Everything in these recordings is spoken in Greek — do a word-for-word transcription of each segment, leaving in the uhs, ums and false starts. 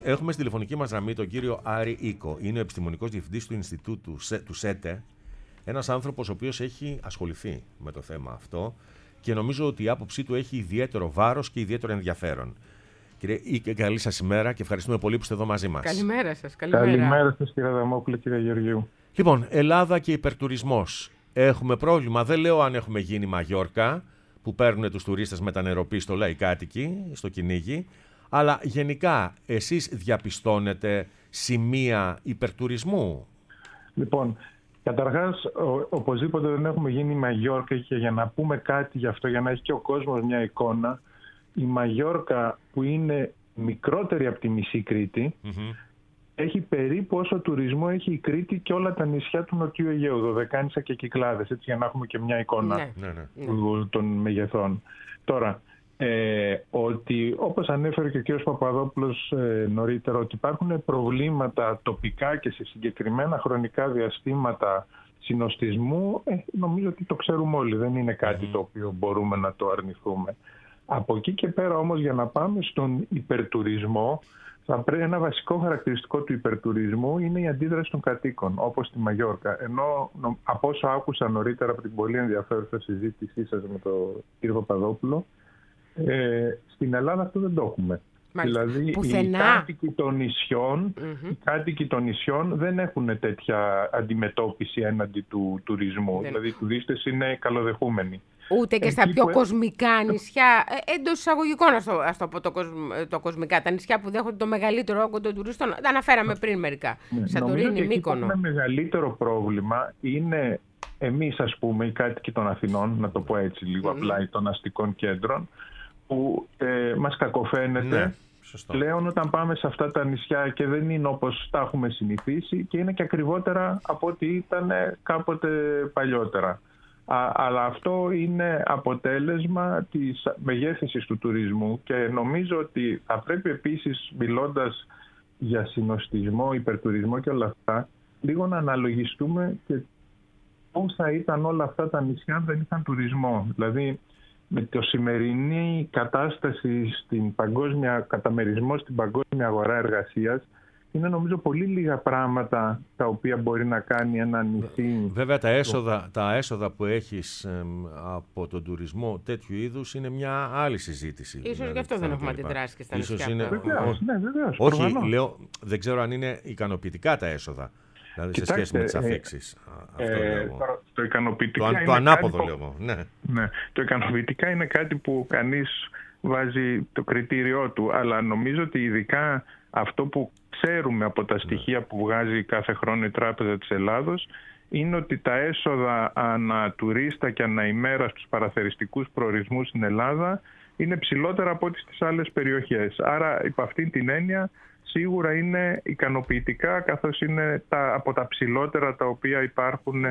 Έχουμε στη τηλεφωνική μας γραμμή τον κύριο Άρη Οίκο. Είναι ο επιστημονικός διευθυντής του Ινστιτούτου του ΣΕΤΕ. Ένας άνθρωπος ο οποίος έχει ασχοληθεί με το θέμα αυτό και νομίζω ότι η άποψή του έχει ιδιαίτερο βάρος και ιδιαίτερο ενδιαφέρον. Κύριε Οίκο, καλή σας ημέρα και ευχαριστούμε πολύ που είστε εδώ μαζί μας. Καλημέρα σας. Καλημέρα, καλημέρα σας, κύριε Αδαμόπουλε, κύριε Γεωργίου. Λοιπόν, Ελλάδα και υπερτουρισμός. Έχουμε πρόβλημα. Δεν λέω αν έχουμε γίνει Μαγιόρκα, που παίρνουν τους τουρίστες με τα νεροπίστολα οι κάτοικοι στο κυνήγι. Αλλά γενικά, εσείς διαπιστώνετε σημεία υπερτουρισμού? Λοιπόν, καταρχάς, ο, οπωσδήποτε δεν έχουμε γίνει Μαγιόρκα, και για να πούμε κάτι γι' αυτό, για να έχει και ο κόσμος μια εικόνα, η Μαγιόρκα, που είναι μικρότερη από τη μισή Κρήτη, mm-hmm. έχει περίπου όσο τουρισμό έχει η Κρήτη και όλα τα νησιά του Νοτιού Αιγαίου, Δωδεκάνησα και Κυκλάδες, έτσι, για να έχουμε και μια εικόνα ναι. των μεγεθών. Τώρα, Ε, ότι όπως ανέφερε και ο κ. Παπαδόπουλος ε, νωρίτερα, ότι υπάρχουν προβλήματα τοπικά και σε συγκεκριμένα χρονικά διαστήματα συνοστισμού, ε, νομίζω ότι το ξέρουμε όλοι, δεν είναι κάτι το οποίο μπορούμε να το αρνηθούμε. Από εκεί και πέρα όμως, για να πάμε στον υπερτουρισμό, θα πρέπει, ένα βασικό χαρακτηριστικό του υπερτουρισμού είναι η αντίδραση των κατοίκων, όπως στη Μαγιόρκα. Ενώ από όσο άκουσα νωρίτερα από την πολύ ενδιαφέρουσα συζήτησή σας με τον κ. Παπαδόπουλο, Ε, στην Ελλάδα αυτό δεν το έχουμε. Μάλιστα. Δηλαδή Πουθενά. οι κάτοικοι των νησιών, mm-hmm. οι κάτοικοι των νησιών δεν έχουν τέτοια αντιμετώπιση έναντι του τουρισμού. Δεν. Δηλαδή οι τουρίστες είναι καλοδεχούμενοι. Ούτε και Εκεί στα πιο που... κοσμικά νησιά, ε, εντός εισαγωγικών, ας το, ας το πω το, κοσμ, το κοσμικά, τα νησιά που δέχονται το μεγαλύτερο όγκο των τουριστών. Τα αναφέραμε πριν μερικά. Ναι, Σαντορίνη, Μύκονο. Νομίζω ότι μεγαλύτερο πρόβλημα είναι εμείς, ας πούμε, οι κάτοικοι των Αθηνών, να το πω έτσι λίγο mm-hmm. απλά, των αστικών κέντρων, που ε, μας κακοφαίνεται ναι, πλέον όταν πάμε σε αυτά τα νησιά και δεν είναι όπως τα έχουμε συνηθίσει και είναι και ακριβότερα από ό,τι ήταν κάποτε παλιότερα. Α, αλλά αυτό είναι αποτέλεσμα της μεγέθυνσης του τουρισμού και νομίζω ότι θα πρέπει επίσης, μιλώντας για συνοστισμό, υπερτουρισμό και όλα αυτά, λίγο να αναλογιστούμε και πώς θα ήταν όλα αυτά τα νησιά αν δεν είχαν τουρισμό. Δηλαδή, με τη σημερινή κατάσταση στην παγκόσμια, καταμερισμό στην παγκόσμια αγορά εργασίας, είναι νομίζω πολύ λίγα πράγματα τα οποία μπορεί να κάνει ένα νησί. Βέβαια τα έσοδα, τα έσοδα που έχεις ε, από τον τουρισμό τέτοιου είδους είναι μια άλλη συζήτηση. Ίσως δηλαδή, γι' αυτό δεν έχουμε αντιδράσει και στα νησιά. Είναι... Βεβαίως, ναι, βεβαίως, Όχι, προφανώς. λέω, δεν ξέρω αν είναι ικανοποιητικά τα έσοδα. Δηλαδή, κοιτάξτε, σε σχέση με τις αφήξεις. Ε, αυτό ε, λέω. το, το ικανοποιητικά το, είναι το ανάποδο κάτι λέω εγώ. Ναι. Ναι, το ικανοποιητικά είναι κάτι που κανείς βάζει το κριτήριό του, αλλά νομίζω ότι ειδικά αυτό που ξέρουμε από τα στοιχεία ναι. που βγάζει κάθε χρόνο η Τράπεζα της Ελλάδος είναι ότι τα έσοδα ανά τουρίστα και ανά ημέρα στους παραθεριστικούς προορισμούς στην Ελλάδα είναι ψηλότερα από ό,τι στις άλλες περιοχές. Άρα, υπ' αυτήν την έννοια, σίγουρα είναι ικανοποιητικά, καθώς είναι τα, από τα ψηλότερα τα οποία υπάρχουν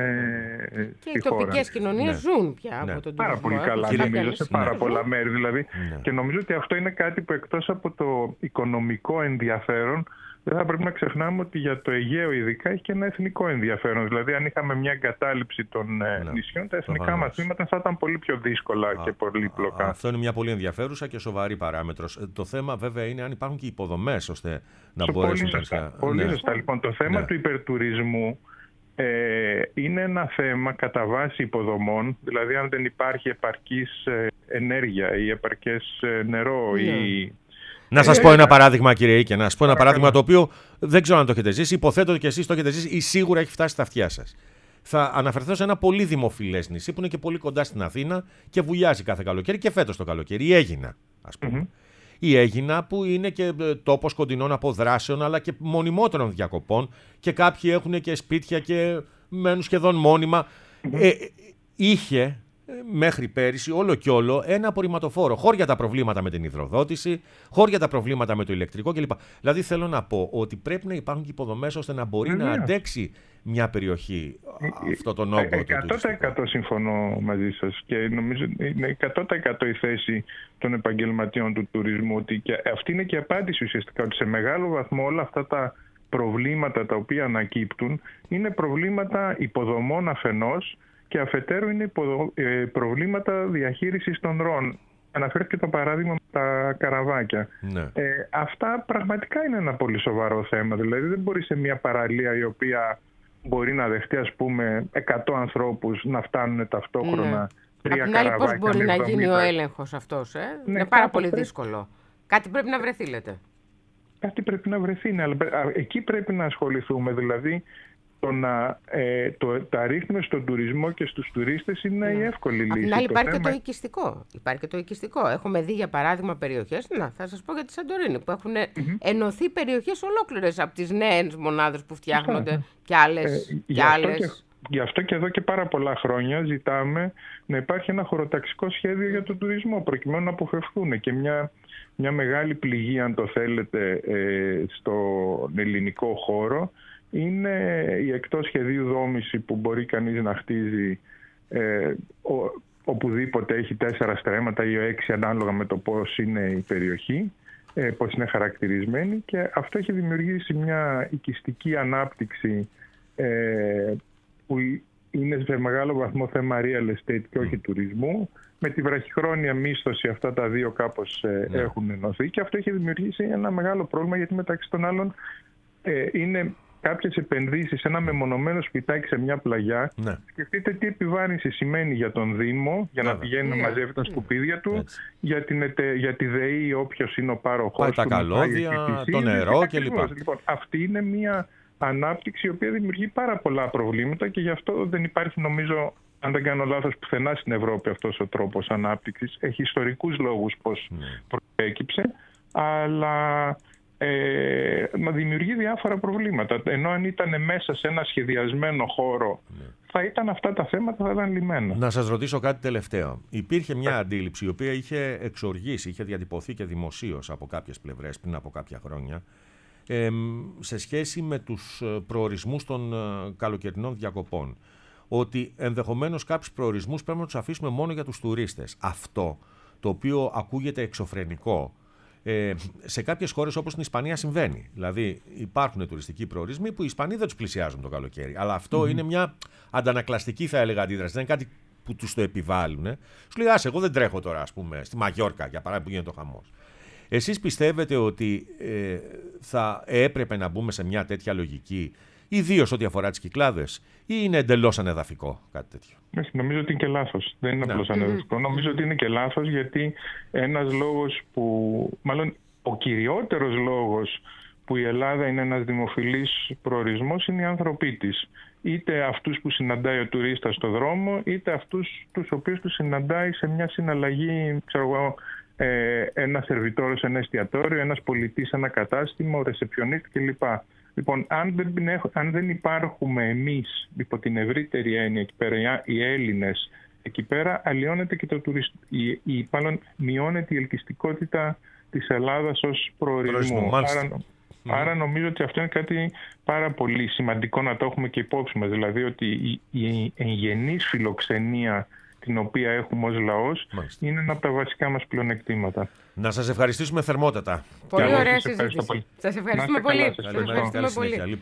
ε, και στη οι τοπικές χώρα. κοινωνίες ναι. ζουν πια ναι. από τον Πάρα τουρισμό. πολύ καλά, Κύριε... νομίζω, σε πάρα ναι. πολλά μέρη δηλαδή. Ναι. Και νομίζω ότι αυτό είναι κάτι που, εκτός από το οικονομικό ενδιαφέρον, δεν θα πρέπει να ξεχνάμε ότι για το Αιγαίο ειδικά έχει και ένα εθνικό ενδιαφέρον. Δηλαδή, αν είχαμε μια εγκατάλειψη των ναι. νησιών, τα εθνικά μας βήματα θα ήταν πολύ πιο δύσκολα α, και πολύπλοκα. Αυτό είναι μια πολύ ενδιαφέρουσα και σοβαρή παράμετρος. Το θέμα βέβαια είναι αν υπάρχουν και υποδομές ώστε να So, μπορέσουν πολύ τα νησιά. Πολύ ναι. σωστά. Λοιπόν, το θέμα ναι. του υπερτουρισμού ε, είναι ένα θέμα κατά βάση υποδομών. Δηλαδή, αν δεν υπάρχει επαρκής ε, ενέργεια ή επαρκές ε, νερό ναι. ή... Να σας πω ένα παράδειγμα, κύριε Οίκε, να σας πω ένα παράδειγμα το οποίο δεν ξέρω αν το έχετε ζήσει, υποθέτω ότι και εσείς το έχετε ζήσει ή σίγουρα έχει φτάσει στα αυτιά σας. Θα αναφερθώ σε ένα πολύ δημοφιλές νησί που είναι και πολύ κοντά στην Αθήνα και βουλιάζει κάθε καλοκαίρι και φέτος το καλοκαίρι, η Αίγινα, ας πούμε. Mm-hmm. Η Αίγινα που είναι και τόπος κοντινών αποδράσεων αλλά και μονιμότερων διακοπών και κάποιοι έχουν και σπίτια και μένουν σχεδόν μόνιμα. Mm-hmm. Ε, είχε... μέχρι πέρυσι όλο και όλο ένα απορριμματοφόρο. Χώρια τα προβλήματα με την υδροδότηση, χώρια τα προβλήματα με το ηλεκτρικό κλπ. Δηλαδή θέλω να πω ότι πρέπει να υπάρχουν και υποδομές ώστε να μπορεί Βέβαια. να αντέξει μια περιοχή ε, αυτό τον όγκο. εκατό τοις εκατό συμφωνώ μαζί σας και νομίζω είναι εκατό τοις εκατό η θέση των επαγγελματιών του τουρισμού ότι και αυτή είναι και η απάντηση ουσιαστικά ότι σε μεγάλο βαθμό όλα αυτά τα προβλήματα τα οποία ανακύπτουν είναι προβλήματα υποδομών αφενός και αφετέρου είναι προβλήματα διαχείρισης των ροών. Αναφέρθηκε το παράδειγμα με τα καραβάκια. Ναι. Ε, αυτά πραγματικά είναι ένα πολύ σοβαρό θέμα. Δηλαδή δεν μπορεί σε μια παραλία η οποία μπορεί να δεχτεί, ας πούμε, εκατό ανθρώπους να φτάνουν ταυτόχρονα Ναι. τρία Απ' την άλλη, καραβάκια. πώς μπορεί με να γίνει ο εβδομήντα. έλεγχος αυτός, ε? Ναι, είναι πάρα κάπου πολύ πρέπει- δύσκολο. Κάτι πρέπει να βρεθεί, λέτε. Κάτι πρέπει να βρεθεί. Ναι, αλλά πρέ- α, εκεί πρέπει να ασχοληθούμε. Δηλαδή, το να ε, το, τα ρίχνουμε στον τουρισμό και στους τουρίστες είναι η εύκολη λύση. Απ' την άλλη, Το υπάρχει θέμα- και το οικιστικό. Υπάρχει και το οικιστικό. Έχουμε δει, για παράδειγμα, περιοχές. Να, θα σας πω για τη Σαντορίνη, που έχουν ενωθεί περιοχές ολόκληρες από τις νέες μονάδες που φτιάχνονται και άλλες. Ε, και γι' αυτό άλλες. και, γι' αυτό και εδώ και πάρα πολλά χρόνια ζητάμε να υπάρχει ένα χωροταξικό σχέδιο για τον τουρισμό, προκειμένου να αποφευχθούν και μια, μια μεγάλη πληγή, αν το θέλετε, ε, στον ελληνικό χώρο είναι η εκτός σχεδίου δόμηση που μπορεί κανείς να χτίζει ε, ο, οπουδήποτε έχει τέσσερα στρέμματα ή έξι ανάλογα με το πώς είναι η περιοχή, ε, πώς είναι χαρακτηρισμένη, και αυτό έχει δημιουργήσει μια οικιστική ανάπτυξη ε, που είναι σε μεγάλο βαθμό θέμα real estate και όχι τουρισμού. Με τη βραχυχρόνια μίσθωση αυτά τα δύο κάπως ε, Ναι. έχουν ενωθεί, και αυτό έχει δημιουργήσει ένα μεγάλο πρόβλημα, γιατί μεταξύ των άλλων ε, είναι κάποιες επενδύσεις σε ένα μεμονωμένο σπιτάκι σε μια πλαγιά. Ναι. Σκεφτείτε τι επιβάρυνση σημαίνει για τον Δήμο για να Βέβαια. πηγαίνει να Ναι. μαζεύει τα σκουπίδια του, Έτσι. για, την, ΕΤΕ- για τη ΔΕΗ, όποιος είναι ο πάροχος Πάει του, τα να πάει καλώδια, εκκλησίες, το νερό ακριβώς. κλπ. Λοιπόν, αυτή είναι μια ανάπτυξη η οποία δημιουργεί πάρα πολλά προβλήματα, και γι' αυτό δεν υπάρχει, νομίζω, αν δεν κάνω λάθος, πουθενά στην Ευρώπη αυτός ο τρόπος ανάπτυξης. Έχει ιστορικούς λόγους πώς Ναι. προέκυψε, αλλά ε, μα δημιουργεί διάφορα προβλήματα. Ενώ αν ήταν μέσα σε ένα σχεδιασμένο χώρο, Ναι. θα ήταν αυτά τα θέματα, θα ήταν λυμμένα. Να σας ρωτήσω κάτι τελευταίο. Υπήρχε μια αντίληψη η οποία είχε εξοργήσει, είχε διατυπωθεί και δημοσίως από κάποιες πλευρές πριν από κάποια χρόνια, ε, σε σχέση με τους προορισμούς των ε, καλοκαιρινών διακοπών. Ότι ενδεχομένως κάποιους προορισμούς πρέπει να τους αφήσουμε μόνο για τους τουρίστες. Αυτό, το οποίο ακούγεται εξωφρενικό, ε, σε κάποιες χώρες όπως στην Ισπανία συμβαίνει. Δηλαδή υπάρχουν τουριστικοί προορισμοί που οι Ισπανοί δεν τους πλησιάζουν το καλοκαίρι. Αλλά αυτό είναι μια αντανακλαστική, θα έλεγα, αντίδραση. Δεν είναι κάτι που τους το επιβάλλουν. Σου λέει, άσε, εγώ δεν τρέχω τώρα, ας πούμε, στη Μαγιόρκα, για παράδειγμα, που γίνεται ο χαμός. Εσείς πιστεύετε ότι ε, θα έπρεπε να μπούμε σε μια τέτοια λογική, ιδίως ό,τι αφορά τις Κυκλάδες, ή είναι εντελώς ανεδαφικό κάτι τέτοιο? Όχι, νομίζω ότι είναι και λάθος. Δεν είναι Ναι. απλώς ανεδαφικό. Νομίζω ότι είναι και λάθος, γιατί ένας λόγος που, μάλλον ο κυριότερος λόγος που η Ελλάδα είναι ένας δημοφιλής προορισμός είναι οι άνθρωποι της. Είτε αυτούς που συναντάει ο τουρίστας στο δρόμο, είτε αυτούς τους οποίους τους συναντάει σε μια συναλλαγή, ξέρω εγώ, ε, ένα σερβιτόρο σε ένα εστιατόριο, ένας πολιτής σε ένα κατάστημα, ο ρεσεψιονίστ κλπ. Λοιπόν, αν δεν, αν δεν υπάρχουμε εμείς υπό την ευρύτερη έννοια εκεί πέρα, οι Έλληνες εκεί πέρα, αλλοιώνεται και το τουριστ... η, η, μάλλον μειώνεται η ελκυστικότητα της Ελλάδας ως προορισμού. Προορισμού, Άρα, mm. άρα νομίζω ότι αυτό είναι κάτι πάρα πολύ σημαντικό να το έχουμε και υπόψη μας. Δηλαδή ότι η, η εγγενής φιλοξενία την οποία έχουμε ως λαός, Μάλιστα. είναι ένα από τα βασικά μας πλεονεκτήματα. Να σας ευχαριστήσουμε θερμότατα. Πολύ εγώ ωραία σας ευχαριστώ συζήτηση. πολύ. Σας Να ευχαριστούμε είστε καλά, πολύ. σας Σας ευχαριστώ. ευχαριστούμε πολύ. Καλή συνέχεια.